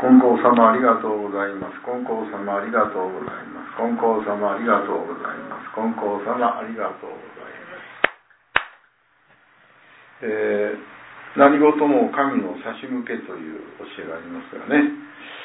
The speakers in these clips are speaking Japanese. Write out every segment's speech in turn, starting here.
金光様ありがとうございます。金光様ありがとうございます。金光様ありがとうございます。金光様ありがとうございます。何事も神の差し向けという教えがありますがね、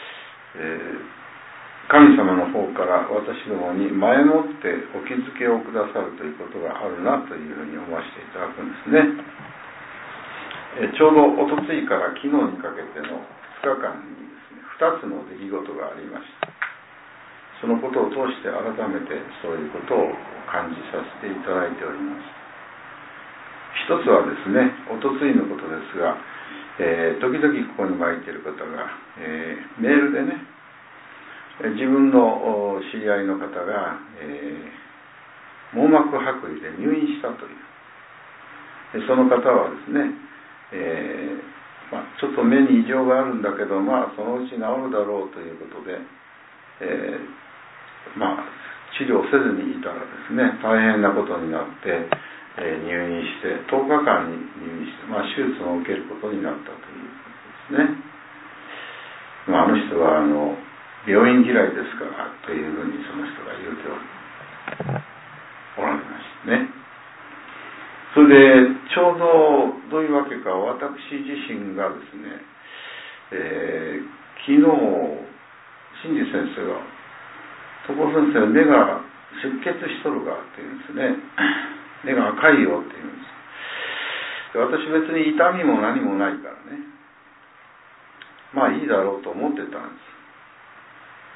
神様の方から私どもに前もってお気づけをくださるということがあるなというふうに思わせていただくんですね。ちょうどおとついから昨日にかけての2日間にですね、2つの出来事がありました。そのことを通して改めてそういうことを感じさせていただいております。一つはですね、おとついのことですが、時々ここに参っている方が、メールでね、自分の知り合いの方が、網膜剥離で入院したという。その方はですね、ちょっと目に異常があるんだけど、そのうち治るだろうということで、治療せずにいたらですね、大変なことになって、入院して10日間に入院して、手術を受けることになったということですね。あの人は病院嫌いですからというふうにその人が言うておられましたね。それでちょうどどういうわけか私自身がですね、昨日新次先生が「所先生目が出血しとるが」って言うんですね。目が赤いよって言うんです。で、私別に痛みも何もないからね、いいだろうと思ってたんです。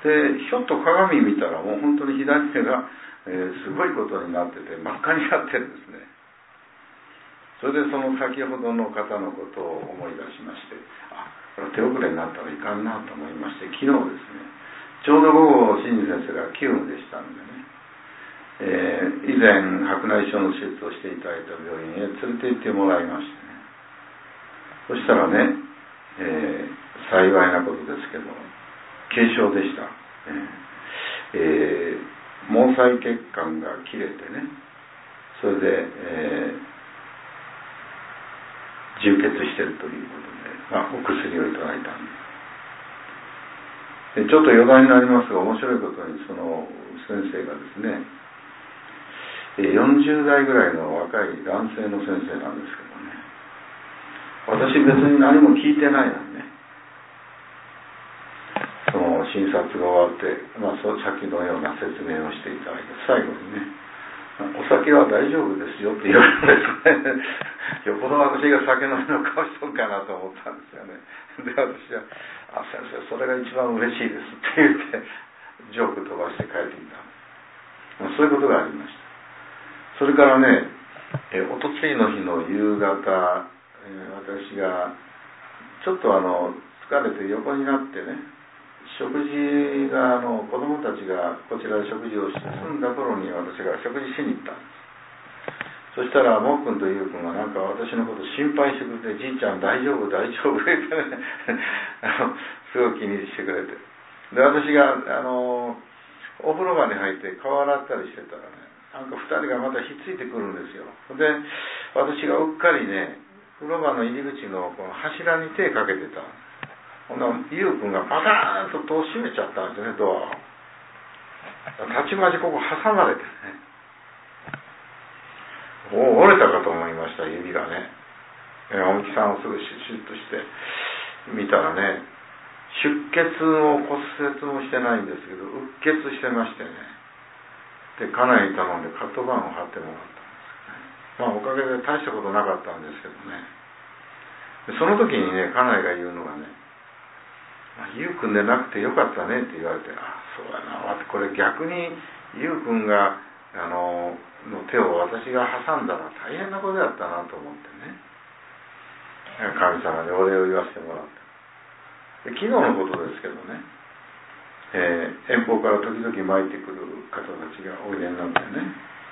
で、ひょっと鏡見たらもう本当に左手が、すごいことになってて真っ赤になってるんですね。それでその先ほどの方のことを思い出しまして、これ手遅れになったらいかんなと思いまして、昨日ですね、ちょうど午後新次先生が急務でしたんでね、以前白内障の手術をしていただいた病院へ連れて行ってもらいましてね、そしたらね、幸いなことですけど軽症でした。毛細血管が切れてね、それで、充血しているということで、お薬をいただいたんです。でちょっと余談になりますが、面白いことにその先生がですね、40代ぐらいの若い男性の先生なんですけどね、私別に何も聞いてないのにね、その診察が終わって、さっきのような説明をしていただいて、最後にね、お酒は大丈夫ですよって言われるんですね。よほど私が酒飲みの顔しとるかなと思ったんですよね。で、私は「先生それが一番嬉しいです」って言ってジョーク飛ばして帰ってきたんです。そういうことがありました。それからね、おとついの日の夕方、私がちょっと疲れて横になってね、食事が子供たちがこちらで食事をして済んだ頃に私が食事しに行ったんです。そしたらもっくんとゆうくんがなんか私のこと心配してくれて、じいちゃん大丈夫大丈夫ってねすごい気にしてくれて、で私がお風呂場に入って顔洗ったりしてたらね、なんか2人がまたひっついてくるんですよ。で私がうっかりね、風呂場の入り口のこの柱に手かけてた。ほんならゆうくんがパターンと戸を閉めちゃったんですよね、ドアを。たちまちここ挟まれてね、折れたかと思いました、指がね。おみきさんをすぐシュッとして見たらね、出血も骨折もしてないんですけど、うっ血してましてね。で、家内に頼んでカットバンを貼ってもらったんですよね。おかげで大したことなかったんですけどね。でその時にね、家内が言うのがね、ゆうくんでなくてよかったねって言われて、そうやな、これ逆にゆうくんがの手を私が挟んだら大変なことだったなと思ってね、神様にお礼を言わせてもらった。で昨日のことですけどね、遠方から時々参ってくる方たちがおいでになってね、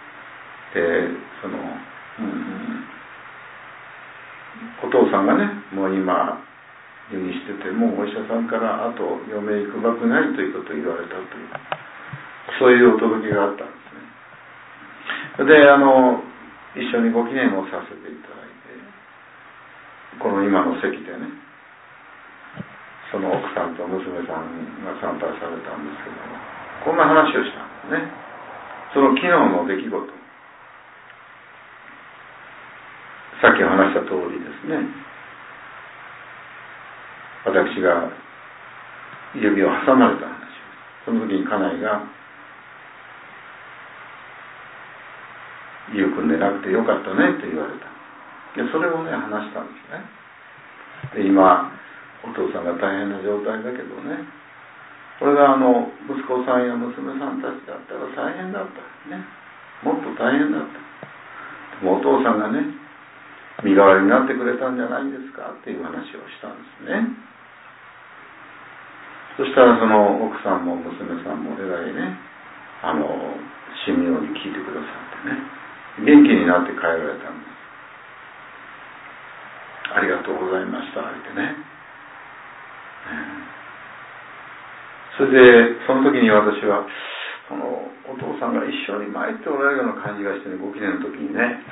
お父さんがね、もう今入院してて、もうお医者さんからあと余命いくばくないということを言われたという、そういうお届けがあったんですね。で一緒にご記念をさせていただいて、この今の席でね、 その奥さんと娘さんが参拝されたんですけども、こんな話をしたんですね。その昨日の出来事、さっき話した通りですね、私が指を挟まれた話、その時に家内がゆうくんでなくてよかったねって言われた。でそれをね話したんですね。で今お父さんが大変な状態だけどね、これが息子さんや娘さんたちだったら大変だったね、もっと大変だった。でもお父さんがね身代わりになってくれたんじゃないんですかっていう話をしたんですね。そしたらその奥さんも娘さんもえらいね神妙に聞いてくださってね、元気になって帰られたんです。ありがとうございましたってね。それでその時に私はそのお父さんが一緒に参っておられるような感じがしてね、ご記念の時にね。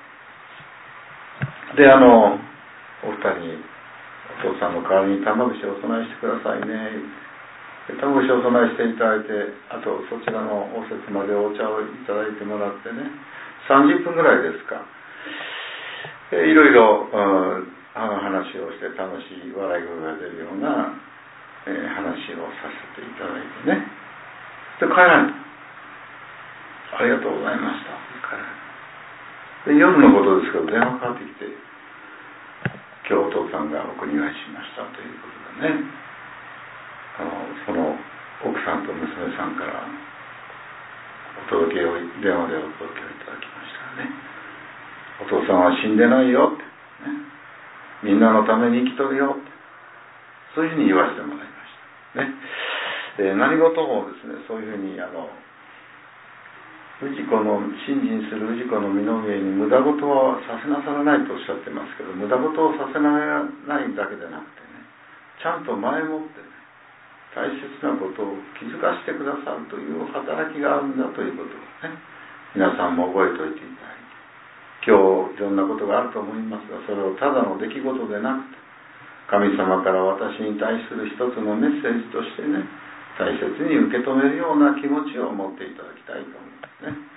でお二人にお父さんの代わりに玉串をお供えしてくださいね。玉串をお供えしていただいて、あとそちらの応接までお茶をいただいてもらってね、30分ぐらいですか、いろいろ話をして楽しい笑い声が出るような、話をさせていただいてね、で帰られた。ありがとうございましたって帰られた。で夜のことですけど電話かかってきて、今日お父さんがお国替えしましたということでね、その奥さんと娘さんからお届けを電話でお届けをいただきましたらね、お父さんは死んでないよって、ね、みんなのために生きとるよって、そういうふうに言わせてもらいましたね。何事もですね、そういうふうに氏子の信心する氏子の身の上に無駄事はさせなさらないとおっしゃってますけど、無駄事をさせないだけでなくてね、ちゃんと前もってね、大切なことを気づかせてくださるという働きがあるんだということをね、皆さんも覚えておいていただいて、今日いろんなことがあると思いますが、それをただの出来事でなくて、神様から私に対する一つのメッセージとしてね、大切に受け止めるような気持ちを持っていただきたいと思いますね。